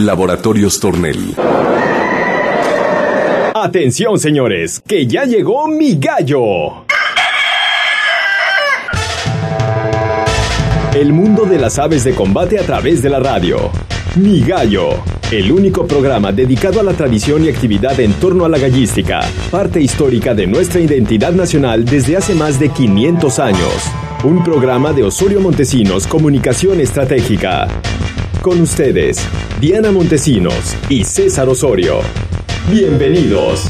Laboratorios Tornel. Atención, señores, que ya llegó Mi Gallo. El mundo de las aves de combate a través de la radio. Mi Gallo, el único programa dedicado a la tradición y actividad en torno a la gallística, parte histórica de nuestra identidad nacional desde hace más de 500 años. Un programa de Osorio Montesinos Comunicación Estratégica. Con ustedes, Diana Montesinos y César Osorio. Bienvenidos.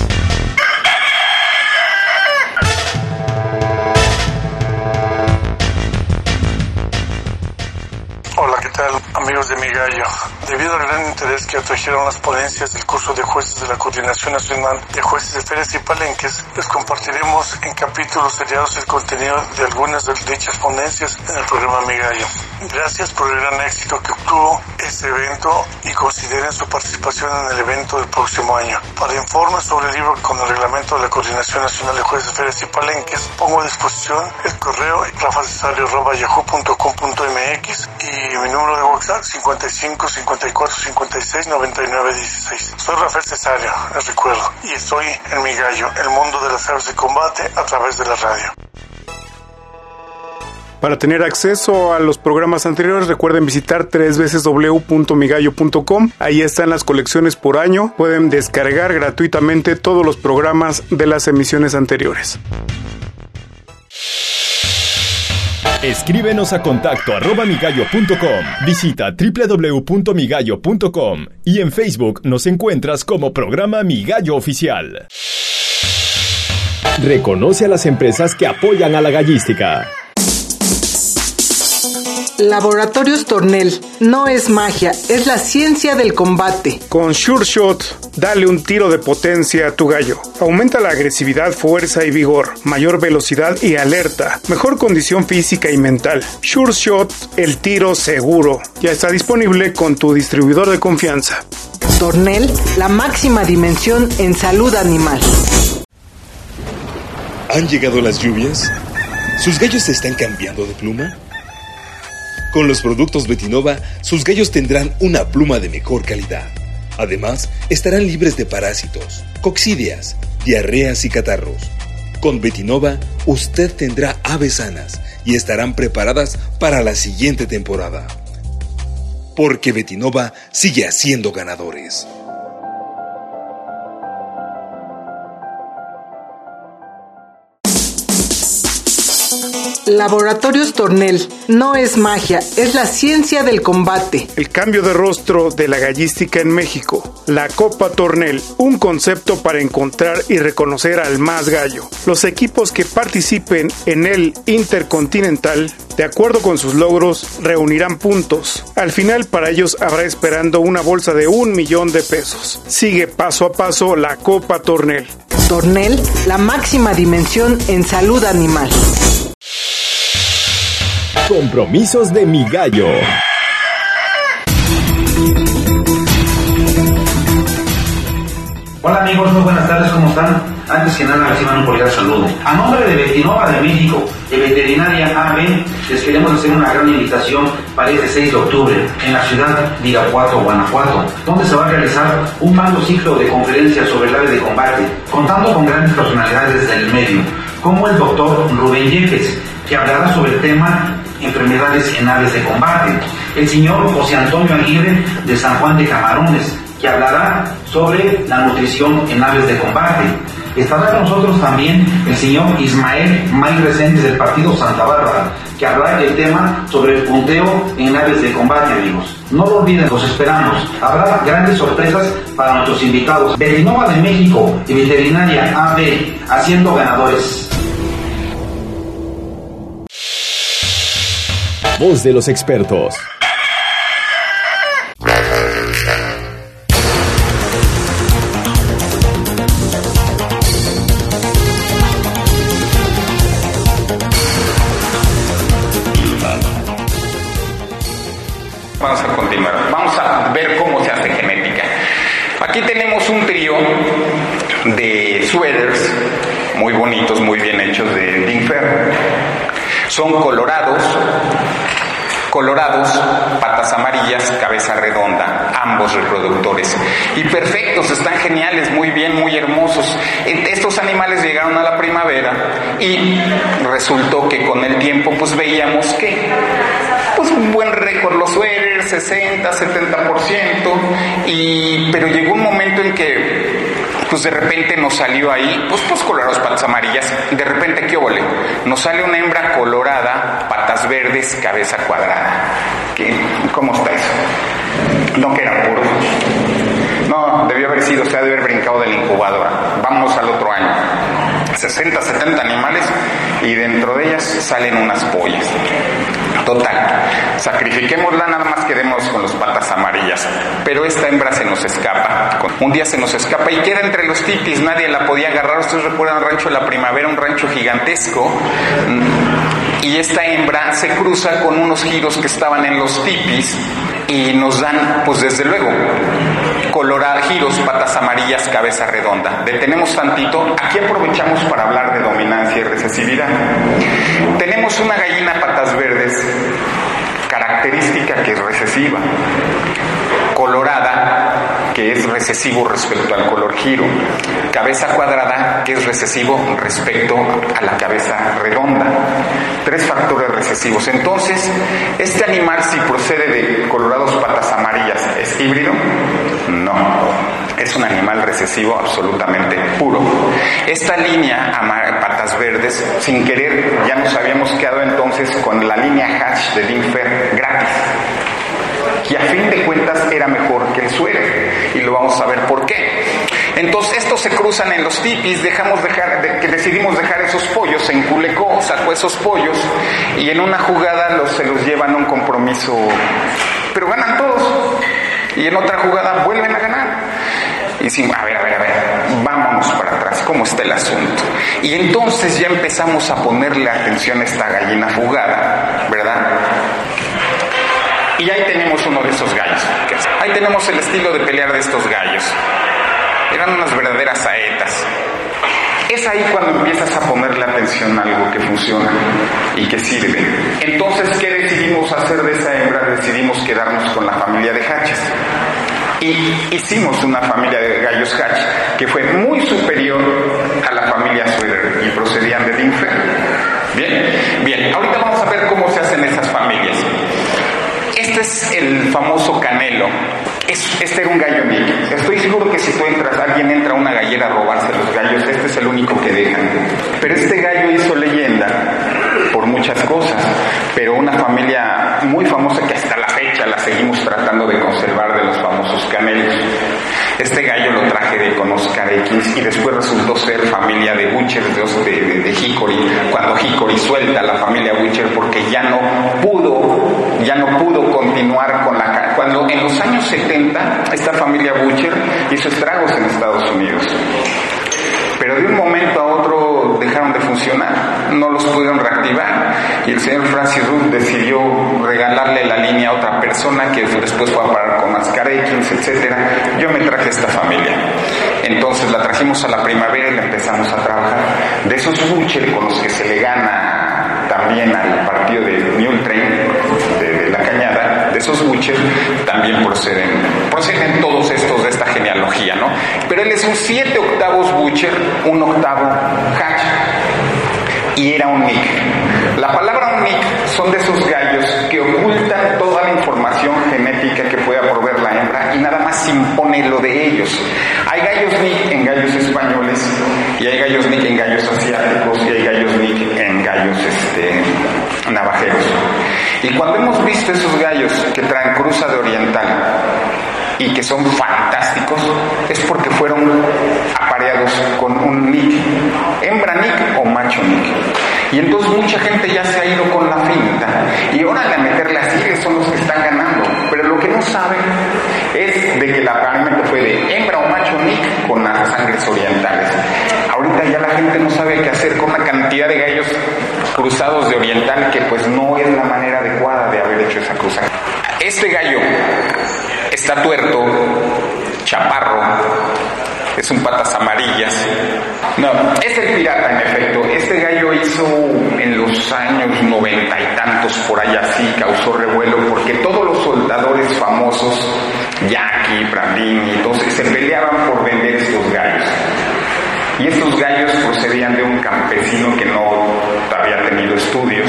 Hola, ¿qué tal, amigos de Mi Gallo? Debido al gran interés que atrajeron las ponencias del curso de jueces de la Coordinación Nacional de Jueces de Ferias y Palenques, les compartiremos en capítulos seriados el contenido de algunas de dichas ponencias en el programa Mi Gallo. Gracias por el gran éxito que obtuvo este evento y consideren su participación en el evento del próximo año. Para informes sobre el libro con el reglamento de la Coordinación Nacional de Jueces de Ferias y Palenques, pongo a disposición el correo rafacesario@yahoo.com.mx y mi número de WhatsApp 55 54 56 99 16. Soy Rafael Cesario, les recuerdo, y estoy en Mi Gallo, el mundo de las aves de combate a través de la radio. Para tener acceso a los programas anteriores, recuerden visitar www.migallo.com. Ahí están las colecciones por año. Pueden descargar gratuitamente todos los programas de las emisiones anteriores. Escríbenos a contacto@migallo.com. Visita www.migallo.com y en Facebook nos encuentras como programa Mi Gallo Oficial. Reconoce a las empresas que apoyan a la gallística. Laboratorios Tornel. No es magia, es la ciencia del combate. Con Sure Shot, dale un tiro de potencia a tu gallo. Aumenta la agresividad, fuerza y vigor, mayor velocidad y alerta, mejor condición física y mental. Sure Shot, el tiro seguro. Ya está disponible con tu distribuidor de confianza. Tornel, la máxima dimensión en salud animal. ¿Han llegado las lluvias? ¿Sus gallos están cambiando de pluma? Con los productos Betinova, sus gallos tendrán una pluma de mejor calidad. Además, estarán libres de parásitos, coccidias, diarreas y catarros. Con Betinova, usted tendrá aves sanas y estarán preparadas para la siguiente temporada. Porque Betinova sigue haciendo ganadores. Laboratorios Tornel. No es magia, es la ciencia del combate. El cambio de rostro de la gallística en México. La Copa Tornel, un concepto para encontrar y reconocer al más gallo. Los equipos que participen en el Intercontinental, de acuerdo con sus logros, reunirán puntos. Al final, para ellos habrá esperando una bolsa de $1,000,000 de pesos. Sigue paso a paso la Copa Tornel. Tornel, la máxima dimensión en salud animal. Compromisos de Mi Gallo. Hola amigos, muy buenas tardes, ¿cómo están? Antes que nada reciban un cordial saludo. A nombre de Betinova de México, de Veterinaria AB, les queremos hacer una gran invitación para este 6 de octubre en la ciudad de Irapuato, Guanajuato, donde se va a realizar un magno ciclo de conferencias sobre el ave de combate, contando con grandes personalidades del medio, como el doctor Rubén Yepes, que hablará sobre el tema enfermedades en aves de combate, el señor José Antonio Aguirre de San Juan de Camarones, que hablará sobre la nutrición en aves de combate. Estará con nosotros también el señor Ismael May Recentes del Partido Santa Bárbara, que hablará del tema sobre el punteo en aves de combate, amigos. No lo olviden, los esperamos. Habrá grandes sorpresas para nuestros invitados. Betinova de México y Veterinaria AB, haciendo ganadores. Voz de los expertos. Vamos a continuar. Vamos a ver cómo se hace genética. Aquí tenemos un trío de suéteres muy bonitos, muy bien hechos de Dinfer. Son colorados, colorados, patas amarillas, cabeza redonda, ambos reproductores. Y perfectos, están geniales, muy bien, muy hermosos. Estos animales llegaron a la primavera y resultó que con el tiempo pues veíamos que pues un buen récord, los suéteres, 60, 70%, pero llegó un momento en que pues de repente nos salió ahí, pues colorados, patas amarillas, de repente, ¿qué óvole? Nos sale una hembra colorada, patas verdes, cabeza cuadrada. ¿Cómo está eso? No, que era puro. No, debió haber sido, se ha de haber brincado de la incubadora. Vamos al otro año. 60, 70 animales y dentro de ellas salen unas pollas. Total, sacrifiquémosla, nada más quedemos con las patas amarillas. Pero esta hembra se nos escapa. Un día se nos escapa y queda entre los tipis, nadie la podía agarrar. Ustedes recuerdan el rancho de la Primavera, un rancho gigantesco. Y esta hembra se cruza con unos giros que estaban en los tipis y nos dan, pues desde luego, colorados, giros, patas amarillas, cabeza redonda. Detenemos tantito, aquí aprovechamos para hablar de dominancia y recesividad. Tenemos una gallina patas verdes, característica que es recesiva, colorada, que es recesivo respecto al color giro, cabeza cuadrada, que es recesivo respecto a la cabeza redonda. 3 factores recesivos. Entonces, este animal, si procede de colorados patas amarillas, ¿es híbrido? No, es un animal recesivo absolutamente puro. Esta línea patas verdes, sin querer, ya nos habíamos quedado entonces con la línea Hatch de Dinfer gratis, y a fin de cuentas era mejor que el suéter, y lo vamos a ver por qué. Entonces estos se cruzan en los tipis, decidimos dejar esos pollos, en Culecó sacó esos pollos y en una jugada se los llevan a un compromiso, pero ganan todos, y en otra jugada vuelven a ganar. Y decimos, a ver, vámonos para atrás, ¿cómo está el asunto? Y entonces ya empezamos a ponerle atención a esta gallina fugada, ¿verdad? Y ahí tenemos uno de esos gallos. Ahí tenemos el estilo de pelear de estos gallos. Eran unas verdaderas saetas. Es ahí cuando empiezas a ponerle atención a algo que funciona y que sirve. Entonces, ¿qué decidimos hacer de esa hembra? Decidimos quedarnos con la familia de Hatches. Y hicimos una familia de gallos Hatch que fue muy superior a la familia Sweater y procedían de Dinfer. Bien, ahorita vamos a ver cómo se hacen esas familias. Este es el famoso Canelo. Este era un gallo Nick. Estoy seguro que si alguien entra a una gallera a robarse los gallos, este es el único que dejan. Pero este gallo hizo leyenda por muchas cosas, pero una familia muy famosa que hasta la fecha la seguimos tratando de conservar, de los famosos canelos. Este gallo lo traje con Oscar X y después resultó ser familia de Butcher, de Hickory, cuando Hickory suelta a la familia Butcher porque ya no pudo continuar con cuando en los años 70 esta familia Butcher hizo estragos en Estados Unidos. Pero de un momento a otro dejaron de funcionar, no los pudieron reactivar y el señor Francis Root decidió regalarle la línea a otra persona que después fue a parar con Oscar X, etc. Yo me traje esta familia. Entonces la trajimos a la Primavera y la empezamos a trabajar. De esos Butcher con los que se le gana también al partido de Mule Train, de la Cañada, de esos Butcher también proceden todos estos de esta genealogía, ¿no? Pero él es un 7/8 Butcher, 1/8 Hatch, y era un Nick. La palabra un Nick son de esos gallos que ocultan toda la información genética que pueda proveer la hembra y nada más impone lo de ellos. Hay gallos Nick en gallos españoles y hay gallos Nick en gallos asiáticos y hay gallos Nick en gallos navajeros. Y cuando hemos visto esos gallos que traen cruza de oriental y que son fantásticos, es porque fueron apareados con un Nick, hembra Nick o macho Nick. Y entonces mucha gente ya se ha ido con la finta y ahora de meterle así son los que están ganando, pero lo que no saben es de que el apareamiento fue de hembra o macho Nick con las sangres orientales. Ahorita ya la gente no sabe qué hacer con una cantidad de gallos cruzados de oriental que pues no es la manera adecuada de haber hecho esa cruza. Este gallo está tuerto, chaparro, es un patas amarillas, No, es el pirata en efecto. Este gallo hizo en los años 90 y tantos, por allá así, causó revuelo porque todos los soldadores famosos, Jackie, Brandini, entonces se peleaban por vender estos gallos. Y estos gallos procedían de un campesino que no había tenido estudios,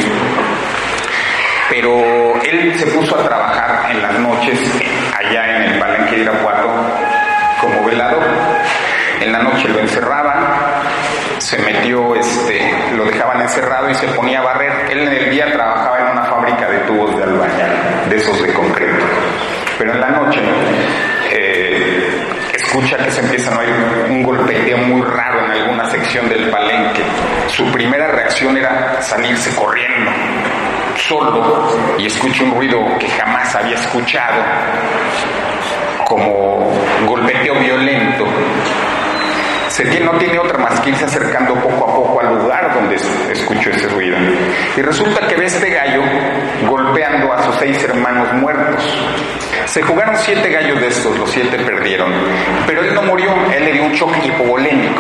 pero él se puso a trabajar en las noches allá en el Palenque de Irapuato como velador. En la noche lo encerraban, se metió, lo dejaban encerrado y se ponía a barrer. Él en el día trabajaba en una fábrica de tubos de albañil, de esos de concreto. Pero en la noche escucha que se empiezan a oír un golpeteo muy raro en alguna sección del Palenque. Su primera reacción era salirse corriendo, solo, y escucha un ruido que jamás había escuchado, como golpeteo violento. No tiene otra más que irse acercando poco a poco al lugar donde escuchó ese ruido. Y resulta que ve este gallo golpeando a sus 6 hermanos muertos. Se jugaron 7 gallos de estos, los 7 perdieron. Pero él no murió, él le dio un choque hipovolémico.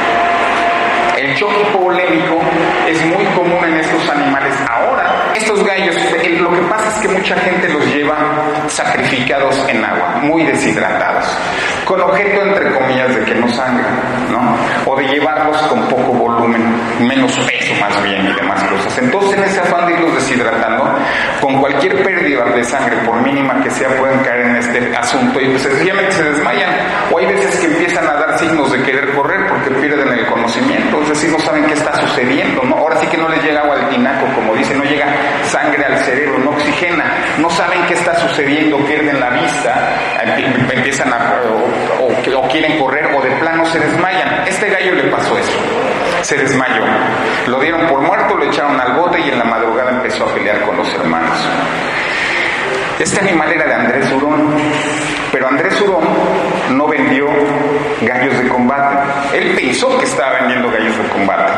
El choque hipovolémico es muy común en estos animales. Ahora, estos gallos, lo que pasa es que mucha gente los lleva sacrificados en agua, muy deshidratados, con objeto, entre comillas, de que no sangran, ¿no? O de llevarlos con poco volumen, menos peso más bien y demás cosas. Entonces, en ese afán de irlos deshidratando, con cualquier pérdida de sangre, por mínima que sea, pueden caer en este asunto y pues sencillamente se desmayan. O hay veces que empiezan a dar signos de querer correr porque pierden el conocimiento, es decir, no saben qué está sucediendo, ¿no? Ahora sí que no les llega agua al tinaco, como dice, no llega sangre al cerebro, no oxigena, no saben qué está sucediendo, pierden la vista, empiezan o quieren correr o de plano se desmayan. Este gallo le pasó eso, se desmayó, lo dieron por muerto, lo echaron al bote y en la madrugada empezó a pelear con los hermanos. Este animal era de Andrés Hurón, pero Andrés Hurón no vendió gallos de combate. Él pensó que estaba vendiendo gallos de combate,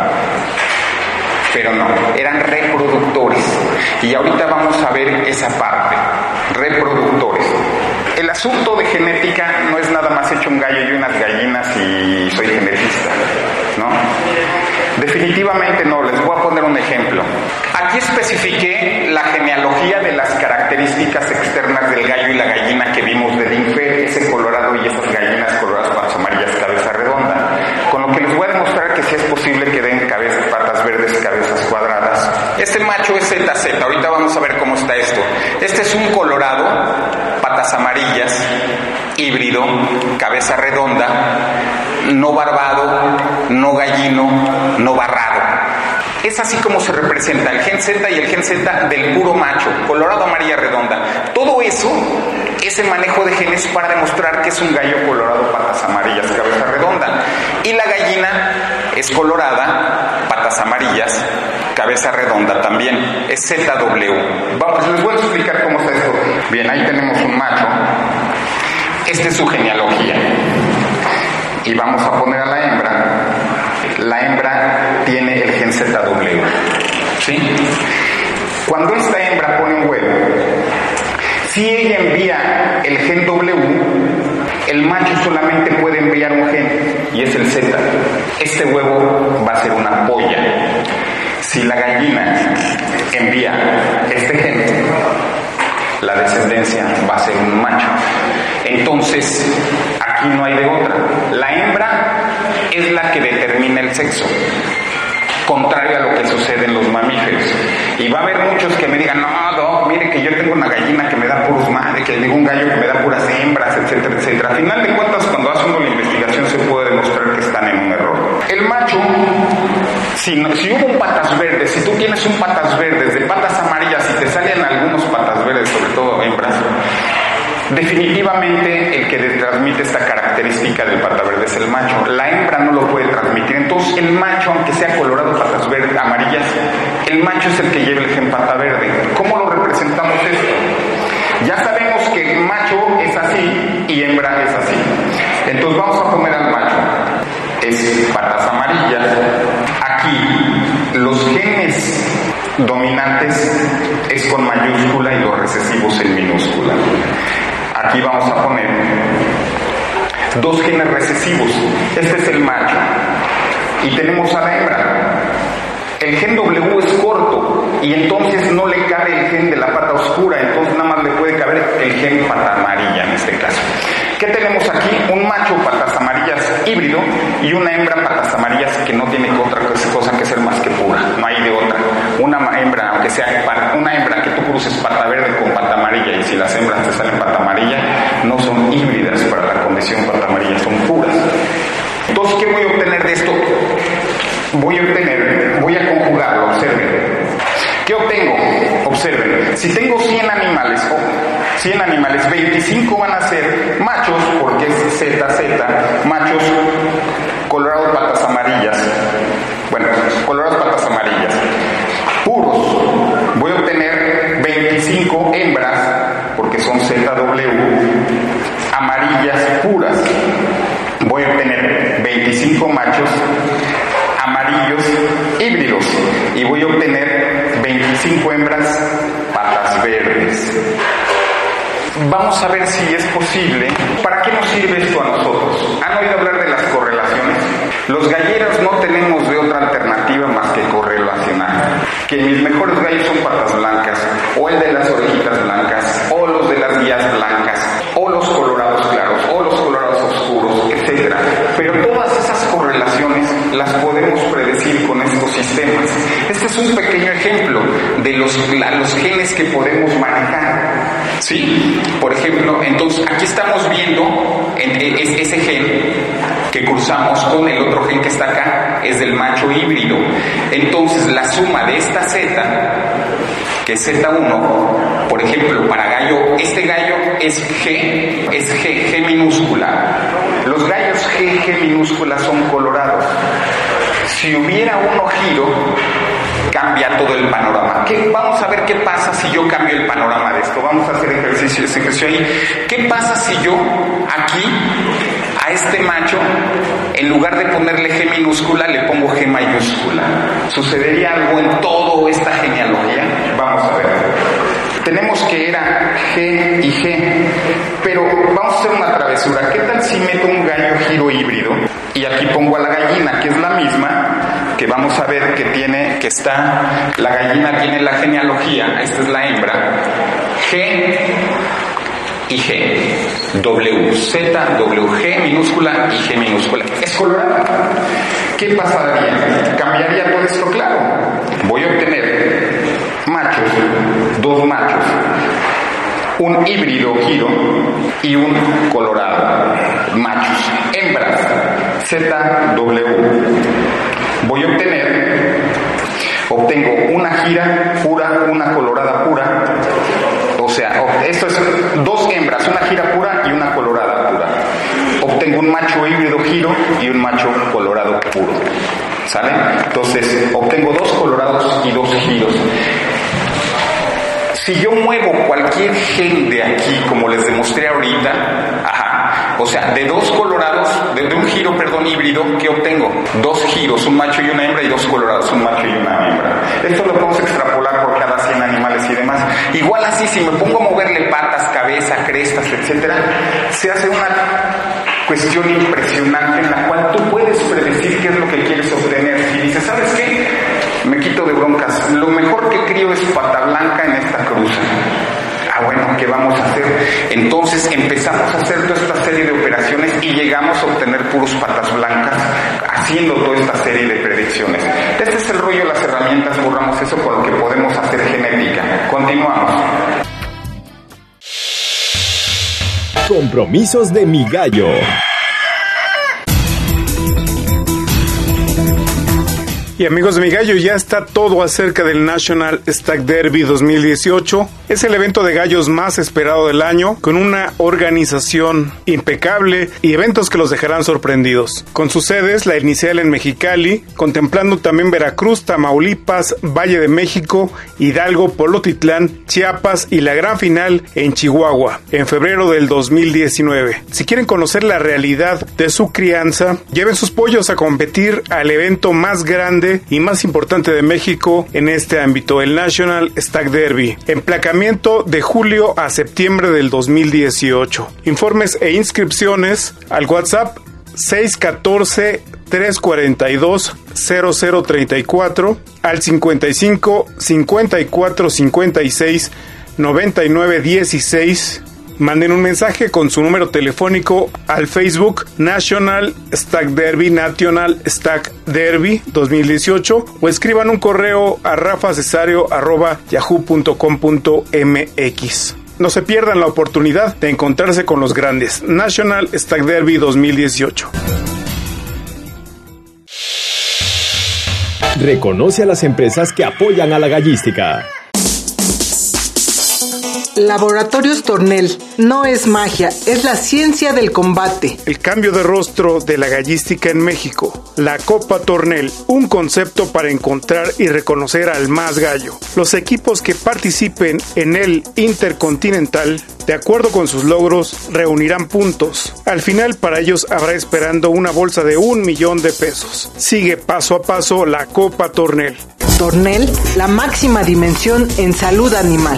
pero no, eran reproductores. Y ahorita vamos a ver esa parte, reproductores. El asunto de genética no es nada más hecho un gallo y unas gallinas y soy genetista, ¿no? Definitivamente no, les voy a poner un ejemplo. Aquí especifiqué la genealogía de las características externas del gallo y la gallina que vimos del INFE, ese colorado y esas gallinas coloradas, patas amarillas, cabeza redonda. Con lo que les voy a demostrar que sí es posible que den patas verdes, cabezas cuadradas. Este macho es ZZ, ahorita vamos a ver cómo está esto. Este es un colorado, patas amarillas, híbrido, cabeza redonda, no barbado, no gallino, no barrado. Es así como se representa el gen Z y el gen Z del puro macho, colorado, amarilla, redonda. Todo eso, ese manejo de genes para demostrar que es un gallo colorado, patas amarillas, cabeza redonda. Y la gallina es colorada, patas amarillas, cabeza redonda también. Es ZW. Vamos, les voy a explicar cómo está esto. Bien, ahí tenemos un macho. Esta es su genealogía. Y vamos a poner a la hembra. La hembra tiene el gen ZW, ¿sí? Cuando esta hembra pone un huevo, si ella envía el gen W, el macho solamente puede enviar un gen, y es el Z. Este huevo va a ser una polla. Si la gallina envía este gen, la descendencia va a ser un macho. Entonces, aquí no hay de otra. La hembra es la que determina el sexo, contrario a lo que sucede en los mamíferos. Y va a haber muchos que me digan, no, mire que yo tengo una gallina que me da puros madres, que tengo un gallo que me da puras hembras, etcétera, etcétera. Al final de cuentas, cuando hace uno la investigación, se puede demostrar que están en un error. El macho, si hubo un patas verdes, si tú tienes un patas verdes de patas amarillas y te salen algunos patas verdes, sobre todo hembras, definitivamente el que transmite esta característica del pata verde es el macho. La hembra no lo puede transmitir. Entonces el macho, aunque sea colorado, patas verdes, amarillas, el macho es el que lleva el gen pata verde. ¿Cómo lo representamos esto? Ya sabemos que macho es así y hembra es así. Entonces vamos a poner al macho. Es patas amarillas. Aquí los genes dominantes es con mayúscula y los recesivos en minúscula. Aquí vamos a poner 2 genes recesivos. Este es el macho. y tenemos a la hembra. El gen W es corto y entonces no le cabe el gen de la pata oscura, entonces nada más le puede caber el gen pata amarilla en este caso. ¿Qué tenemos aquí? Un macho patas amarillas híbrido y una hembra patas amarillas que no tiene otra cosa que ser más que pura, no hay de otra. Una hembra, aunque sea una hembra que tú cruces pata verde con pata amarilla, y si las hembras te salen pata amarilla, no son híbridas para la condición pata amarilla, son puras. Entonces, ¿qué voy a obtener de esto? Voy a conjugarlo, observen. ¿Qué obtengo? Observen. Si tengo 100 animales, 25 van a ser machos, porque es ZZ, machos colorados patas amarillas. Bueno, colorados patas amarillas. Puros. Voy a obtener 25 hembras, porque son ZW, amarillas puras. Voy a obtener 25 machos amarillos híbridos y voy a obtener 25 hembras patas verdes. Vamos a ver si es posible. ¿Para qué nos sirve esto a nosotros? ¿Han oído hablar de las correlaciones? Los galleros no tenemos de otra alternativa más que correlacionar. Que mis mejores gallos son patas blancas, o el de las orejitas blancas, o los de las guías blancas, o los colorados claros, o los colorados oscuros, etc. Pero todas esas correlaciones las podemos predecir con estos sistemas. Este es un pequeño ejemplo de los genes que podemos manejar. ¿Sí? Por ejemplo, entonces aquí estamos viendo ese gen que cruzamos con el otro gen que está acá, es del macho híbrido. Entonces la suma de esta Z, que es Z1, por ejemplo, para gallo, este gallo es G minúscula. Los gallos G minúscula son colorados. Si hubiera uno giro, cambia todo el panorama. Vamos a ver qué pasa si yo cambio el panorama de esto. Vamos a hacer ese ejercicio ahí. ¿Qué pasa si yo aquí a este macho, en lugar de ponerle G minúscula, le pongo G mayúscula? ¿Sucedería algo en toda esta genealogía? Vamos a ver. Tenemos que era G y G, pero vamos a hacer una travesura. ¿Qué tal si meto un gallo giro híbrido? Y aquí pongo a la gallina, que es la misma, que vamos a ver la gallina tiene la genealogía, esta es la hembra, G y G, W, Z, W, G minúscula y G minúscula. Es colorada. ¿Qué pasaría? ¿Cambiaría todo esto? Claro. Voy a obtener machos, dos machos, un híbrido giro y un colorado, machos. Hembras, ZW. Voy a obtengo una gira pura, una colorada pura. O sea, esto es dos hembras, una gira pura y una colorada pura. Obtengo un macho híbrido giro y un macho colorado puro. ¿Sale? Entonces, obtengo dos colorados y dos giros. Si yo muevo cualquier gen de aquí, como les demostré ahorita, o sea, de dos colorados, de un giro, híbrido, ¿qué obtengo? Dos giros, un macho y una hembra, y dos colorados, un macho y una hembra. Esto lo podemos extrapolar por cada 100 animales y demás. Igual así, si me pongo a moverle patas, cabeza, crestas, etcétera, se hace una cuestión impresionante en la cual tú puedes predecir qué es lo que quieres obtener. Si dices, ¿sabes qué? Me quito de broncas. Lo mejor que crío es pata blanca en esta cruza. Bueno, ¿qué vamos a hacer? Entonces empezamos a hacer toda esta serie de operaciones y llegamos a obtener puros patas blancas haciendo toda esta serie de predicciones. Este es el rollo de las herramientas, borramos eso con lo que podemos hacer genética. Continuamos. Compromisos de mi gallo. Y amigos de mi gallo, ya está todo acerca del National Stag Derby 2018. Es el evento de gallos más esperado del año, con una organización impecable y eventos que los dejarán sorprendidos. Con sus sedes, la inicial en Mexicali, contemplando también Veracruz, Tamaulipas, Valle de México, Hidalgo, Polotitlán, Chiapas y la gran final en Chihuahua, en febrero del 2019. Si quieren conocer la realidad de su crianza, lleven sus pollos a competir al evento más grande y más importante de México en este ámbito, el National Stag Derby. Emplacamiento de julio a septiembre del 2018. Informes e inscripciones al WhatsApp 614-342-0034, al 55 54 56 99 16. Manden un mensaje con su número telefónico al Facebook National Stag Derby, National Stag Derby 2018, o escriban un correo a rafacesario@yahoo.com.mx. No se pierdan la oportunidad de encontrarse con los grandes. National Stag Derby 2018. Reconoce a las empresas que apoyan a la gallística. Laboratorios Tornel. No es magia, es la ciencia del combate. El cambio de rostro de la gallística en México. La Copa Tornel, un concepto para encontrar y reconocer al más gallo. Los equipos que participen en el Intercontinental, de acuerdo con sus logros, reunirán puntos. Al final, para ellos habrá esperando una bolsa de $1,000,000. Sigue paso a paso la Copa Tornel. Tornel, la máxima dimensión en salud animal.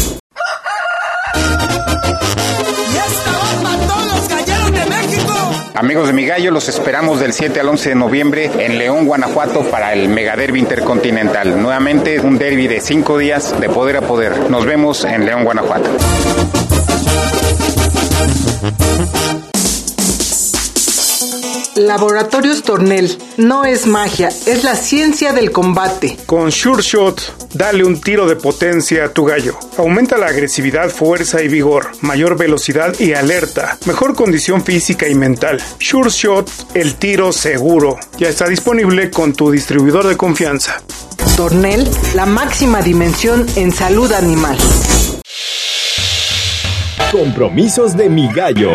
Amigos de Mi Gallo, los esperamos del 7 al 11 de noviembre en León, Guanajuato, para el Megaderby Intercontinental. Nuevamente un derby de 5 días de poder a poder. Nos vemos en León, Guanajuato. Laboratorios Tornel. No es magia, es la ciencia del combate. Con Sure Shot, dale un tiro de potencia a tu gallo. Aumenta la agresividad, fuerza y vigor, mayor velocidad y alerta, mejor condición física y mental. Sure Shot, el tiro seguro. Ya está disponible con tu distribuidor de confianza. Tornel, la máxima dimensión en salud animal. Compromisos de Mi Gallo.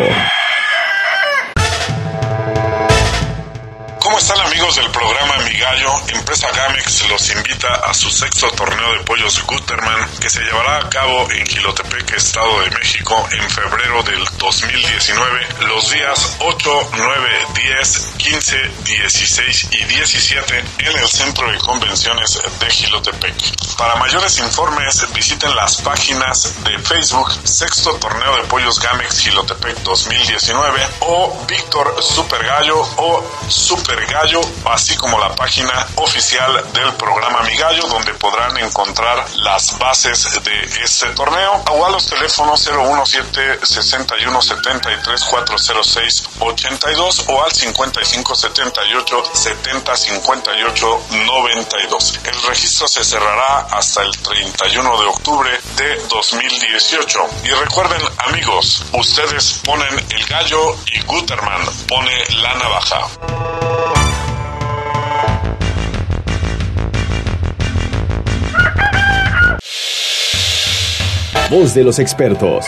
¿Cómo están, amigos del programa Mi Gallo? Empresa Gamex los invita a su 6º torneo de pollos Guterman, que se llevará a cabo en Jilotepec, Estado de México, en febrero del 2019, los días 8, 9, 10, 15, 16 y 17 en el Centro de Convenciones de Jilotepec. Para mayores informes, visiten las páginas de Facebook 6º Torneo de Pollos Gamex Jilotepec 2019 o Víctor Super Gallo o Super Gallo, así como la página oficial del programa Mi Gallo, donde podrán encontrar las bases de este torneo, o a los teléfonos 017-6173-406-82 o al 5578-7058-92. El registro se cerrará hasta el 31 de octubre de 2018. Y recuerden, amigos, ustedes ponen el gallo y Guterman pone la navaja. Voz de los expertos.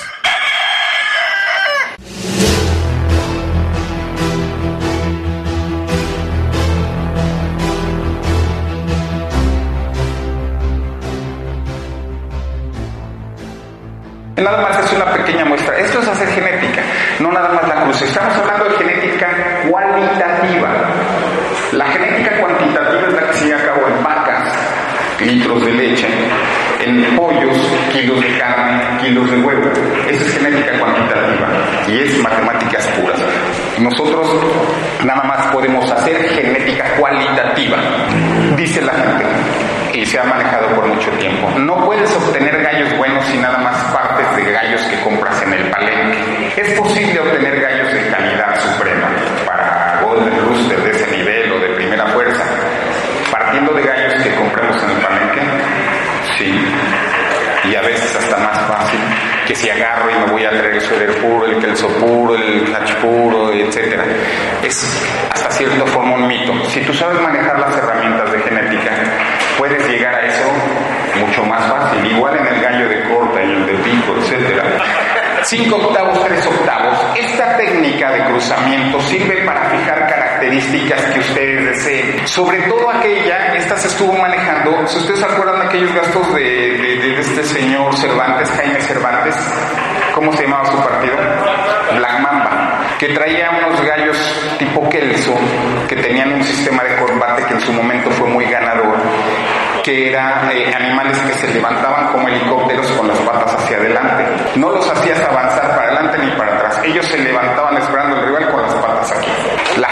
Nada más es una pequeña muestra. Esto es hacer genética, no nada más la cruz. Estamos hablando de genética cualitativa. La genética cuantitativa es la que se lleva a cabo en vacas, litros de leche, en pollos, kilos de carne, kilos de huevo. Eso es genética cuantitativa y es matemáticas puras. Nosotros nada más podemos hacer genética cualitativa, dice la gente, y se ha manejado por mucho tiempo. No puedes obtener gallos buenos si nada más partes de gallos que compras en el palenque. Es posible obtener gallos de calidad suprema para Golden Rooster de ese nivel o de primera fuerza, partiendo de gallos que compremos en el palenque, sí, y a veces hasta más fácil que si agarro y me voy a traer el suéter puro, el kelso puro, el clutch puro, etc. Es hasta cierta forma un mito. Si tú sabes manejar las herramientas de genética, puedes llegar a eso mucho más fácil. Igual en el gallo de corta y el de pico, etc. 5 octavos, 3 octavos. Esta técnica de cruzamiento sirve para fijar características que ustedes deseen. Sobre todo aquella, esta se estuvo manejando, si ustedes se acuerdan de aquellos gastos de este señor Cervantes, Jaime Cervantes, ¿cómo se llamaba su partido? Black Mamba, que traía unos gallos tipo Kelso, que tenían un sistema de combate que en su momento fue muy ganador, que eran animales que se levantaban como helicópteros con las patas hacia adelante. No los hacías avanzar para adelante ni para atrás. Ellos se levantaban esperando al rival con las patas aquí.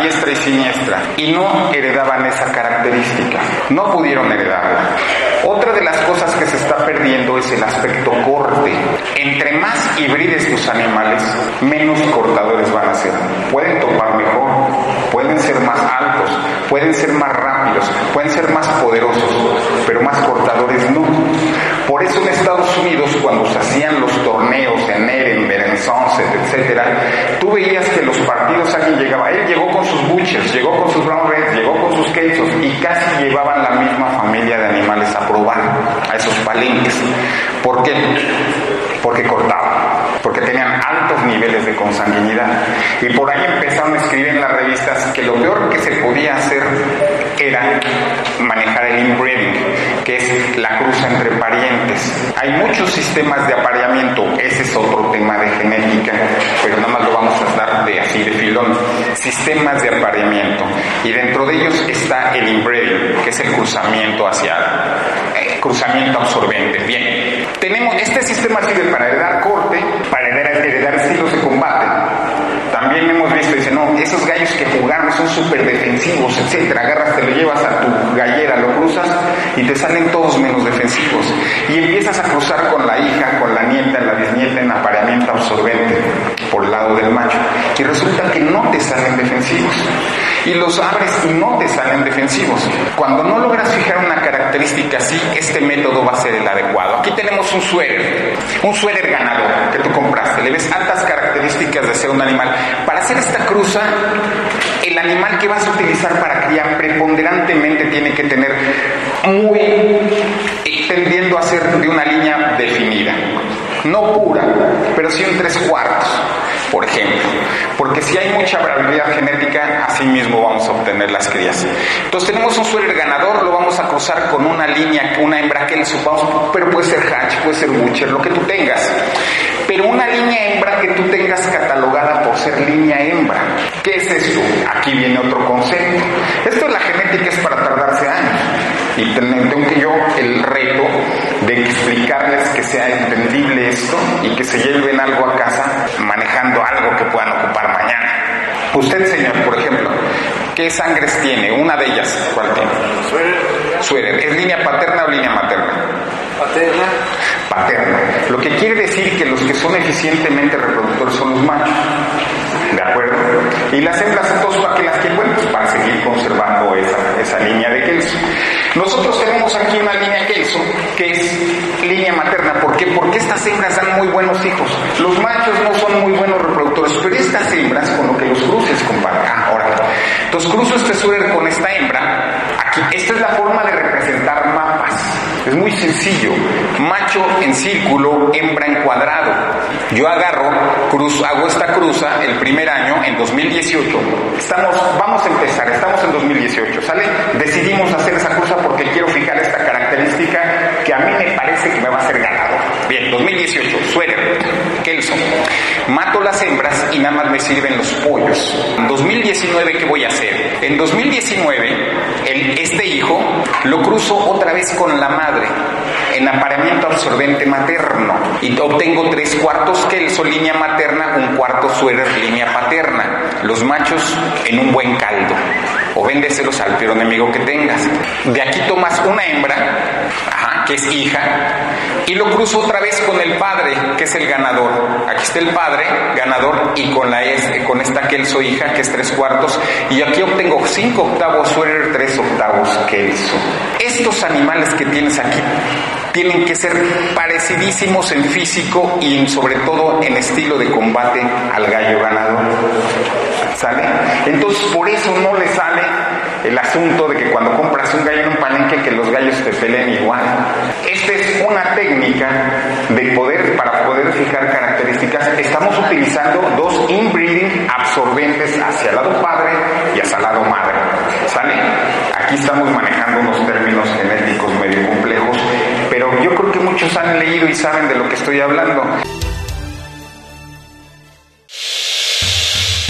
diestra y siniestra, y no heredaban esa característica, no pudieron heredarla. Otra de las cosas que se está perdiendo es el aspecto corte. Entre más hibrides tus animales, menos cortadores van a ser. Pueden topar mejor, pueden ser más altos, pueden ser más rápidos, pueden ser más poderosos, pero más cortadores no. Por eso en Estados Unidos, cuando se hacían los torneos en Ehrenberg, en Sunset, etcétera, tú veías que los partidos alguien llegaba, él llegó con sus Butchers, llegó con sus Brown Reds, llegó con sus Kelsos, y casi llevaban la misma familia de animales a probar a esos palenques. ¿Por qué? Porque cortaban, porque tenían altos niveles de consanguinidad. Y por ahí empezaron a escribir en las revistas que lo peor que se podía hacer era manejar el inbreeding, que es la cruza entre parientes. Hay muchos sistemas de apareamiento, ese es otro tema de genética, pero nada más lo vamos a dar de así de filón. Sistemas de apareamiento, y dentro de ellos está el inbreeding, que es el cruzamiento cruzamiento absorbente. Bien, tenemos este sistema sirve para heredar corte, para heredar estilos de combate. También hemos visto, dice, no, esos gallos que jugaron son súper defensivos, etcétera. Agarras, te lo llevas a tu gallera, lo cruzas y te salen todos menos defensivos. Y empiezas a cruzar con la hija, con la nieta, la bisnieta en apareamiento absorbente por el lado del macho. Y resulta que no te salen defensivos. Y los abres y no te salen defensivos. Cuando no logras fijar una característica así, este método va a ser el adecuado. Aquí tenemos un suéter ganador que tú compraste. Le ves altas características de ser un animal. Para hacer esta cruza, el animal que vas a utilizar para criar preponderantemente tiene que tener tendiendo a ser de una línea definida. No pura, pero sí en 3/4, por ejemplo. Porque si hay mucha variabilidad genética, así mismo vamos a obtener las crías. Entonces tenemos un suéter ganador, lo vamos a cruzar con una línea, una hembra que le supamos, pero puede ser hatch, puede ser butcher, lo que tú tengas. Pero una línea hembra que tú tengas catalogada por ser línea hembra. ¿Qué es esto? Aquí viene otro concepto. Esto de la genética es para tardarse años. Y tengo que yo el reto de explicarles que sea entendible esto y que se lleven algo a casa manejando algo que puedan ocupar mañana. Usted, señor, por ejemplo, ¿qué sangres tiene? Una de ellas, ¿cuál tiene? Suéter. ¿Es línea paterna o línea materna? Paterna. Lo que quiere decir que los que son eficientemente reproductores son los machos. ¿De acuerdo? Y las hembras son todas aquellas que pues, para seguir conservando esa línea de Kelso. Nosotros tenemos aquí una línea Kelso que es línea materna. ¿Por qué? Porque estas hembras dan muy buenos hijos. Los machos no son muy buenos reproductores, pero estas hembras con lo que los cruces, compadre. Ahora, entonces cruzo este suéter con esta hembra. Aquí, esta es la forma de representar mapas. Es muy sencillo. Macho en círculo, hembra en cuadrado. Yo agarro, hago esta cruza el primer año, en 2018. Vamos a empezar, estamos en 2018, ¿sale? Decidimos hacer esa cruza porque quiero fijar esta característica que a mí me parece que me va a hacer ganador. Bien, 2018, suéter, Kelso. Mato las hembras y nada más me sirven los pollos. En 2019, ¿qué voy a hacer? En 2019, este hijo lo cruzo otra vez con la madre en apareamiento absorbente materno y obtengo 3/4 Kelso línea materna, 1/4 suéter línea paterna. Los machos en un buen caldo, o véndeselos al peor enemigo que tengas. De aquí tomas una hembra, que es hija, y lo cruzo otra vez con el padre, que es el ganador. Aquí está el padre, ganador, y con esta Kelso hija, que es 3/4, y aquí obtengo 5/8 suéter, 3/8 Kelso. Estos animales que tienes aquí tienen que ser parecidísimos en físico y sobre todo en estilo de combate al gallo ganador. ¿Sale? Entonces por eso no le sale el asunto de que cuando compras un gallo en un palenque que los gallos te peleen igual. Esta es una técnica para poder fijar características. Estamos utilizando dos inbreeding absorbentes hacia el lado padre y hacia el lado madre. ¿Sale? Aquí estamos manejando unos términos genéticos medio complejos, pero yo creo que muchos han leído y saben de lo que estoy hablando.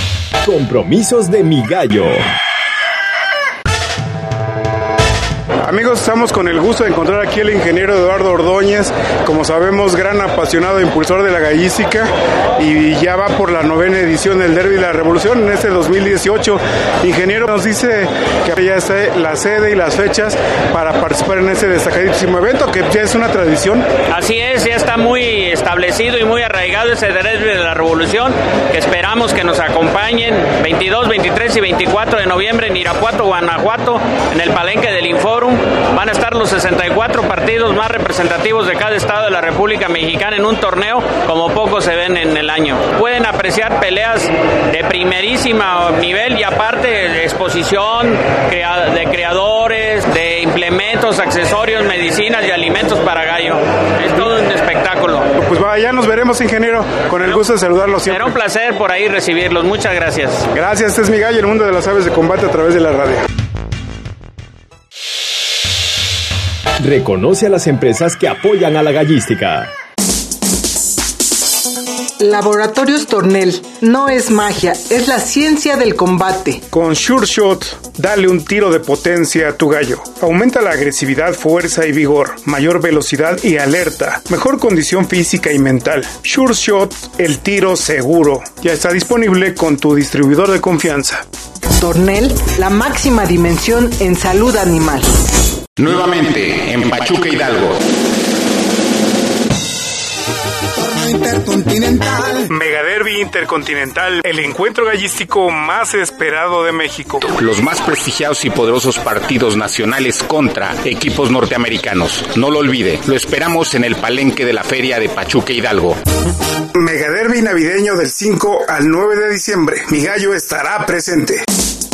Compromisos de mi gallo. Amigos, estamos con el gusto de encontrar aquí al ingeniero Eduardo Ordóñez, como sabemos, gran apasionado e impulsor de la gallística, y ya va por la 9ª edición del Derby de la Revolución en este 2018. Ingeniero, nos dice que ya está la sede y las fechas para participar en este destacadísimo evento, que ya es una tradición. Así es, ya está muy establecido y muy arraigado ese Derby de la Revolución, que esperamos que nos acompañen 22, 23 y 24 de noviembre en Irapuato, Guanajuato, en el Palenque del Inforum. Van a estar los 64 partidos más representativos de cada estado de la República Mexicana en un torneo como pocos se ven en el año. Pueden apreciar peleas de primerísimo nivel y aparte exposición de creadores, de implementos, accesorios, medicinas y alimentos para gallo. Es todo un espectáculo. Pues ya nos veremos, ingeniero, con el gusto de saludarlo siempre. Será un placer por ahí recibirlos. Muchas gracias. Gracias, este es Mi Gallo, el mundo de las aves de combate a través de la radio. Reconoce a las empresas que apoyan a la gallística. Laboratorios Tornel. No es magia, es la ciencia del combate. Con Sure Shot, dale un tiro de potencia a tu gallo. Aumenta la agresividad, fuerza y vigor, mayor velocidad y alerta, mejor condición física y mental. Sure Shot, el tiro seguro. Ya está disponible con tu distribuidor de confianza. Tornel, la máxima dimensión en salud animal. Nuevamente en Pachuca, Hidalgo. Intercontinental. Mega Derby Intercontinental, el encuentro gallístico más esperado de México. Los más prestigiados y poderosos partidos nacionales contra equipos norteamericanos. No lo olvide, lo esperamos en el Palenque de la Feria de Pachuca, Hidalgo. Mega Derby navideño del 5 al 9 de diciembre. Mi gallo estará presente.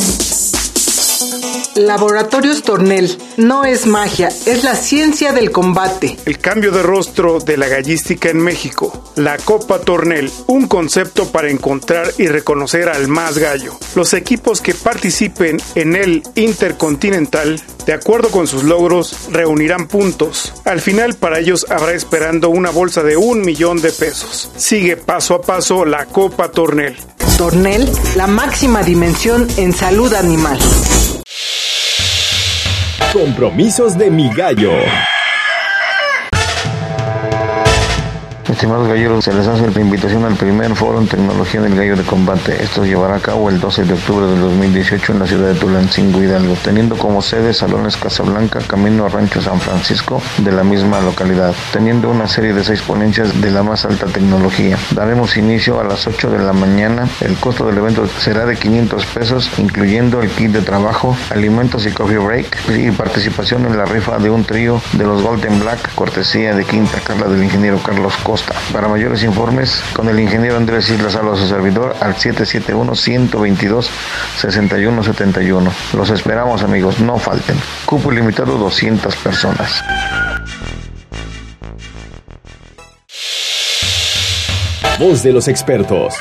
Laboratorios Tornel. No es magia, es la ciencia del combate. El cambio de rostro de la gallística en México. La Copa Tornel, un concepto para encontrar y reconocer al más gallo. Los equipos que participen en el Intercontinental, de acuerdo con sus logros, reunirán puntos. Al final, para ellos habrá esperando una bolsa de $1,000,000. Sigue paso a paso la Copa Tornel. Tornel, la máxima dimensión en salud animal. Compromisos de Mi Gallo. Estimados galleros, se les hace la invitación al primer foro en tecnología del gallo de combate. Esto se llevará a cabo el 12 de octubre del 2018 en la ciudad de Tulancingo, Hidalgo, teniendo como sede Salones Casablanca, camino a Rancho San Francisco de la misma localidad, teniendo una serie de 6 ponencias de la más alta tecnología. Daremos inicio a las 8 de la mañana. El costo del evento será de $500, incluyendo el kit de trabajo, alimentos y coffee break, y participación en la rifa de un trío de los Golden Black, cortesía de Quinta Carla del ingeniero Carlos Costa. Para mayores informes, con el ingeniero Andrés Isla Salva, su servidor, al 771-122-6171. Los esperamos, amigos, no falten. Cupo limitado 200 personas. Voz de los expertos.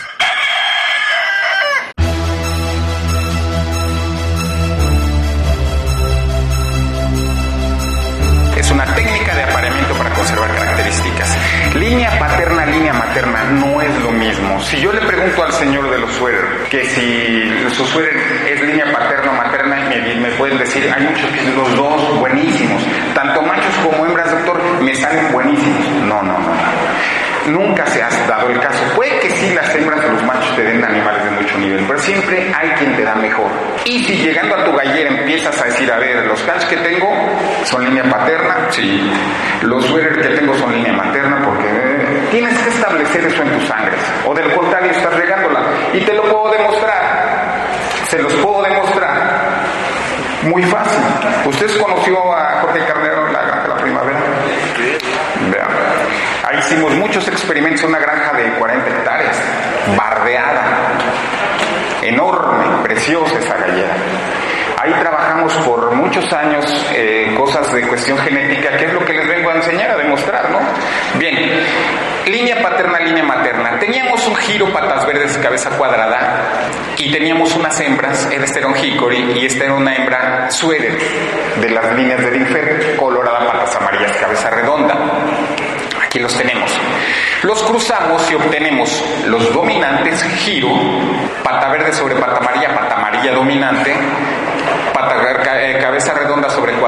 Es una técnica de apareamiento para conservar características. Línea paterna, línea materna no es lo mismo. Si yo le pregunto al señor de los suéter que si su suéter es línea paterna o materna, me pueden decir, hay muchos que los dos buenísimos. Tanto machos como hembras, doctor, me salen buenísimos. No. Nunca se ha dado el caso. Puede que sí las hembras o los machos te den animales de mucho nivel, pero siempre hay quien te da mejor. Y si llegando a tu gallera empiezas a decir, a ver, los cans que tengo son línea paterna, sí. Los suéter que tengo son línea materna, porque tienes que establecer eso en tus sangres. O del contrario, estás regándola. Y te lo puedo demostrar. Se los puedo demostrar. Muy fácil. ¿Usted conoció a Jorge Carnero en la Granja de la Primavera? Vean. Ahí hicimos muchos experimentos en una granja de 40 hectáreas, bardeada, enorme, preciosa esa gallera. Ahí trabajamos por muchos años cosas de cuestión genética, que es lo que les vengo a enseñar, a demostrar, ¿no? Bien, línea paterna, línea materna. Teníamos un giro patas verdes, cabeza cuadrada, y teníamos unas hembras, esta era un hickory y esta era una hembra suéter de las líneas del Infer, colorada, patas amarillas, cabeza redonda. Aquí los tenemos. Los cruzamos y obtenemos los dominantes, giro, pata verde sobre pata amarilla dominante, cabeza redonda sobre cuadrada,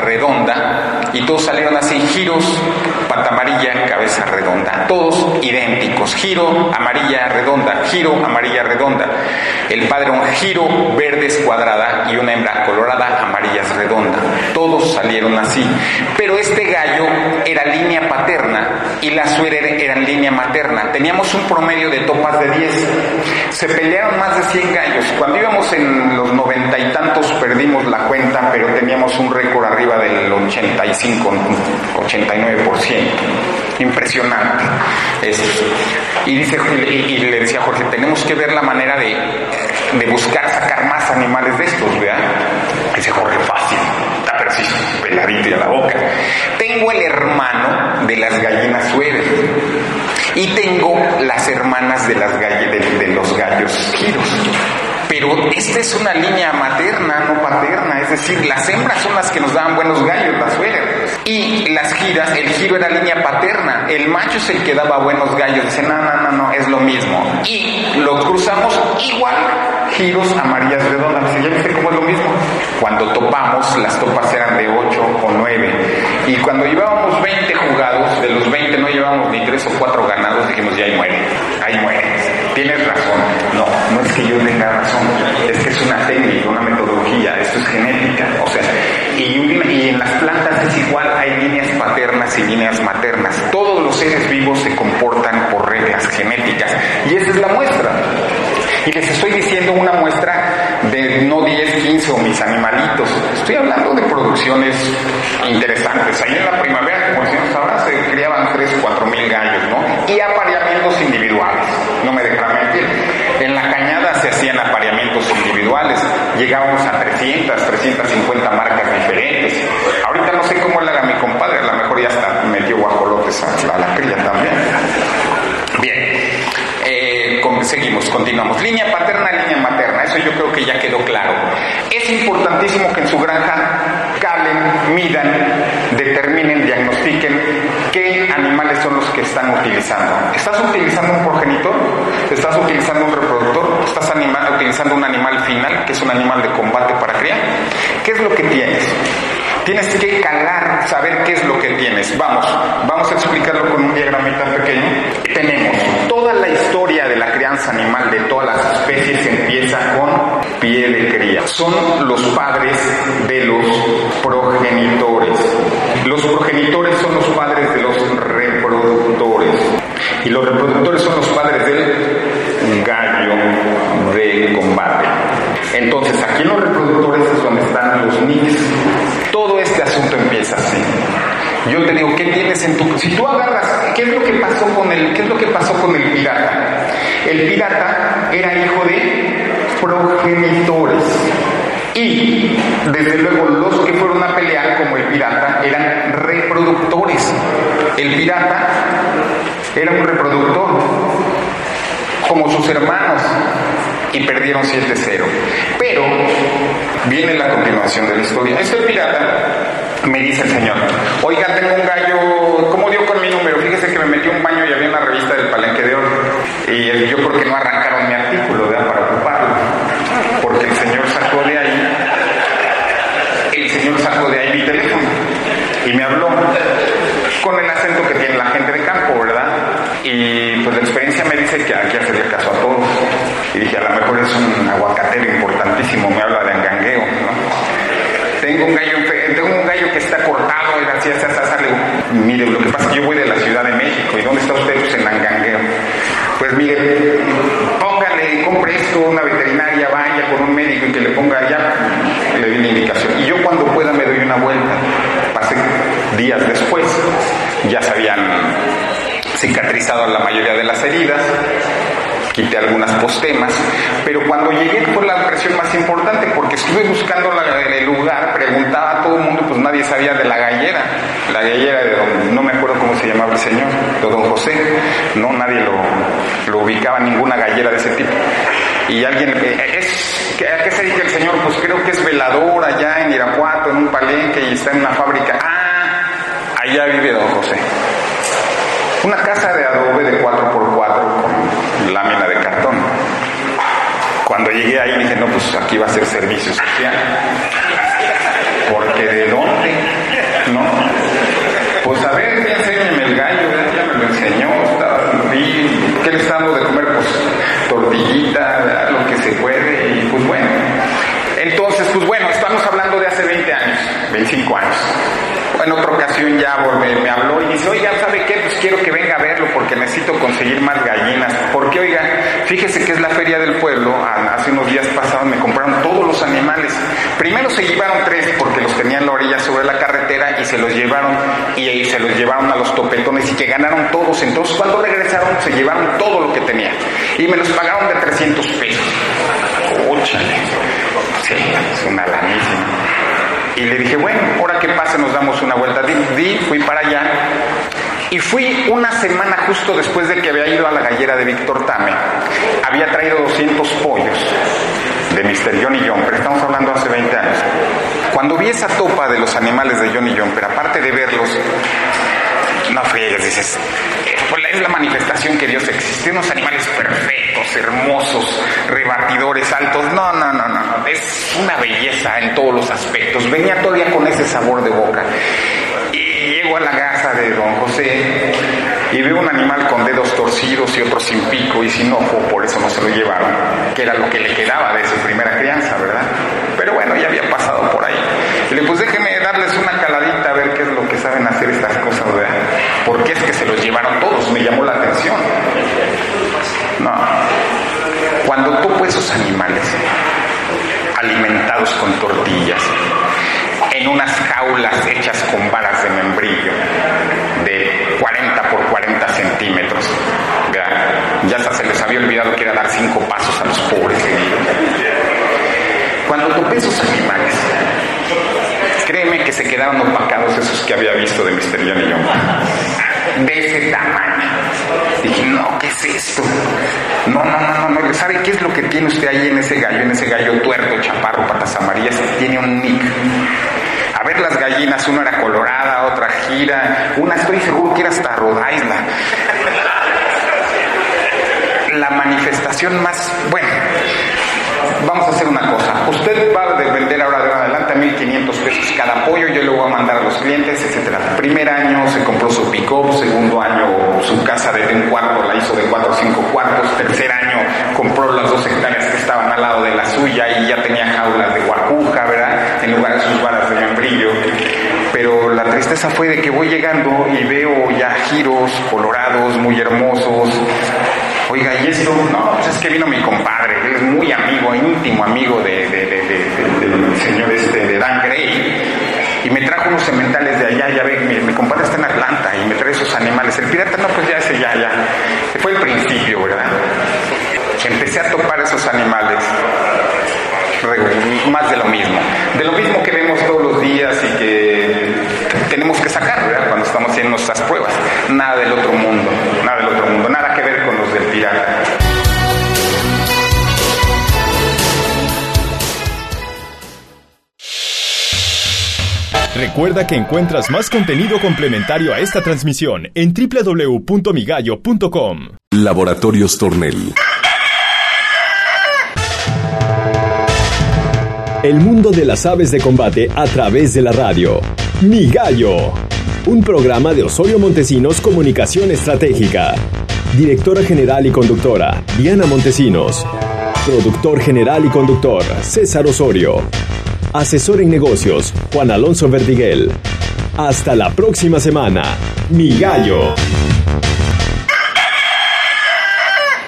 redonda, y todos salieron así, giros, pata amarilla, cabeza redonda, todos idénticos, giro, amarilla, redonda, giro, amarilla, redonda. El padre un giro, verde es cuadrada, y una hembra colorada, amarilla es redonda. Todos salieron así, pero este gallo era línea paterna y la suera era en línea materna. Teníamos un promedio de topas de 10. Se pelearon más de 100 gallos. Cuando íbamos en los 90 y tantos perdimos la cuenta, pero teníamos un récord arriba del 85, 89%. Impresionante. Y le decía a Jorge, tenemos que ver la manera de buscar sacar más animales de estos, ¿verdad? Dice Jorge, fácil. Pero sí, peladito y a la boca. Tengo el hermano de las gallinas sueras y tengo las hermanas de los gallos giros. Pero esta es una línea materna, no paterna, es decir, las hembras son las que nos daban buenos gallos, las sueras. Y las giras, el giro era línea paterna, el macho es el que daba buenos gallos. Dice, no, es lo mismo. Y lo cruzamos igual, giros, amarillas, redondas. ¿Ya viste cómo es lo mismo? Cuando topamos, las topas eran de 8 o 9. Y cuando llevábamos 20 jugados, de los 20 no llevábamos ni 3 o 4 ganados, dijimos, ya ahí muere. Tienes razón. No es que yo tenga razón, es que es una técnica, una metodología, esto es genética. O sea, y en las plantas es igual, hay líneas paternas y líneas maternas. Todos los seres vivos se comportan por reglas genéticas, y esa es la muestra. Y les estoy diciendo una muestra de no 10, 15 o mis animalitos. Estoy hablando de producciones interesantes. Ahí en la primavera, como decimos ahora, se criaban 3, 4 mil gallos, ¿no? Y apareamientos individuales. No me dejan mentir. En la cañada se hacían apareamientos individuales. Llegábamos a 300, 350 marcas diferentes. Ahorita no sé cómo le haga mi compadre. A lo mejor ya hasta metió guajolotes a la cría también. Bien. Continuamos. Línea paterna, línea materna. Eso yo creo que ya quedó claro. Es importantísimo que en su granja calen, midan, determinen, diagnostiquen qué animales son los que están utilizando. ¿Estás utilizando un progenitor? ¿Estás utilizando un reproductor? ¿Estás utilizando un animal final, que es un animal de combate para criar? ¿Qué es lo que tienes? Tienes que calar, saber qué es lo que tienes. Vamos a explicarlo con un diagramita pequeño. Tenemos toda la historia de la crianza animal de todas las especies, empieza con pie de cría. Son los padres de los progenitores. Los progenitores son los padres de los reproductores. Y los reproductores son los padres del gallo de combate. Entonces, aquí en los reproductores es donde están los niños. Todo este asunto empieza así. Yo te digo, ¿qué tienes en tu... Si tú agarras, ¿qué es lo que pasó con el pirata? El pirata era hijo de progenitores. Y, desde luego, los que fueron a pelear como el pirata eran reproductores. El pirata era un reproductor, como sus hermanos, y perdieron 7-0. Pero viene la continuación de la historia. Este pirata, me dice el señor, oiga, tengo un gallo, ¿cómo dio con mi número? Fíjese que me metí un baño y había una revista del Palenque de Oro. Y yo, ¿por qué no arrancaron mi artículo, ¿verdad? Para ocuparlo? Porque el señor sacó de ahí mi teléfono y me habló con el acento que tiene la gente de campo, ¿verdad? Y pues la experiencia me dice que hay que hacerle caso a todos. Y dije, a lo mejor es un aguacatero importantísimo, me habla de angangueo, ¿no? Tengo un gallo que está cortado, y así, le digo, mire, lo que pasa es que yo voy de la Ciudad de México, ¿y dónde está usted? Pues en angangueo. Pues mire, póngale, compre esto, una veterinaria, vaya con un médico y que le ponga allá, le di la indicación. Y yo cuando pueda me doy una vuelta. Pasé días después, ya se habían cicatrizado la mayoría de las heridas, quité algunas postemas, pero cuando llegué fue la impresión más importante, porque estuve buscando el lugar, preguntaba a todo el mundo, pues nadie sabía de la gallera de no me acuerdo cómo se llamaba el señor, de don José, no, nadie lo ubicaba, ninguna gallera de ese tipo. Y alguien, ¿a qué se dedica el señor? Pues creo que es velador allá en Irapuato, en un palenque, y está en una fábrica. Allá vive don José. Una casa de adobe de 4x4 con lámina de cartón. Cuando llegué ahí dije, no, pues aquí va a ser servicio social. Porque ¿de dónde? le está dando de comer, pues, tortillita, lo que se puede, y pues bueno. Entonces, pues bueno, estamos hablando de hace 20 años, 25 años. En otra ocasión ya me habló y dice, oiga, ¿sabe qué? Pues quiero que venga a verlo porque necesito conseguir más gallinas. Porque, oiga, fíjese que es la feria del pueblo, hace unos días pasados me compraron todos los animales. Primero se llevaron 3 porque los tenían en la orilla sobre la carretera y se los llevaron a los topetones y que ganaron todos. Entonces cuando regresaron se llevaron todo lo que tenían y me los pagaron de 300 pesos. ¡Óchale! Sí, es una lanísima. Y le dije, bueno, ahora que pase nos damos una vuelta. Fui para allá y fui una semana justo después de que había ido a la gallera de Víctor Tame. Había traído 200 pollos de Mr. Johnny Jumper, estamos hablando hace 20 años. Cuando vi esa topa de los animales de Johnny Jumper, aparte de verlos, no friegues, dices, es la manifestación que Dios existe, unos animales perfectos, hermosos, rebatidores altos, no, es una belleza en todos los aspectos. Venía todavía con ese sabor de boca y llego a la casa de don José y veo un animal con dedos torcidos y otro sin pico y sin ojo, por eso no se lo llevaron, que era lo que le quedaba de su primera crianza, ¿verdad? Pero bueno, ya había pasado por ahí. Y le pues déjenme darles una caladita a ver qué es lo que saben hacer estas cosas, ¿verdad? Porque es que se los llevaron todos, me llamó la atención. No, cuando topo esos animales alimentados con tortillas, en unas jaulas hechas con varas de membrillo de 40 por 40 centímetros, ¿verdad? Ya hasta se les había olvidado que era dar 5 pasos a los pobres heridos. Cuando topé esos animales, créeme que se quedaron opacados esos que había visto de Mr. Johnny Jumper, de ese tamaño. Dije, no, ¿qué es esto? No, ¿sabe qué es lo que tiene usted ahí en ese gallo tuerto, chaparro, patas amarillas? Tiene un nick. A ver las gallinas, una era colorada, otra gira, una estoy seguro que era hasta Rhode Island. La manifestación más, bueno, vamos a hacer una cosa. Usted va a vender ahora de adelante a 1,500 pesos cada pollo, yo le voy a mandar a los clientes, etcétera. Primer año se compró su pick-up, segundo año su casa de un cuarto la hizo de 4 o 5 cuartos, tercer año compró las 2 hectáreas que estaban al lado de la suya y ya tenía jaulas de guacuja, ¿verdad? En lugar de sus varas de membrillo. Pero la tristeza fue de que voy llegando y veo ya giros colorados, muy hermosos. Oiga, ¿y esto? No, pues es que vino mi compadre, él es muy amigo, íntimo amigo del señor de Dan Gray, y me trajo unos sementales de allá, ya ve, mi compadre está en Atlanta, y me trae esos animales. El pirata, no, pues ya ese, ya, fue el principio, ¿verdad? Empecé a topar esos animales, más de lo mismo que vemos todos los días y que tenemos que sacar, ¿verdad? Cuando estamos haciendo nuestras pruebas, nada del otro mundo, nada que ver con los del pirata. Recuerda que encuentras más contenido complementario a esta transmisión en www.migallo.com. Laboratorios Tornel. El mundo de las aves de combate a través de la radio. Mi Gallo. Un programa de Osorio Montesinos Comunicación Estratégica. Directora general y conductora, Diana Montesinos. Productor general y conductor, César Osorio. Asesor en negocios, Juan Alonso Verdiguel. Hasta la próxima semana. Mi Gallo.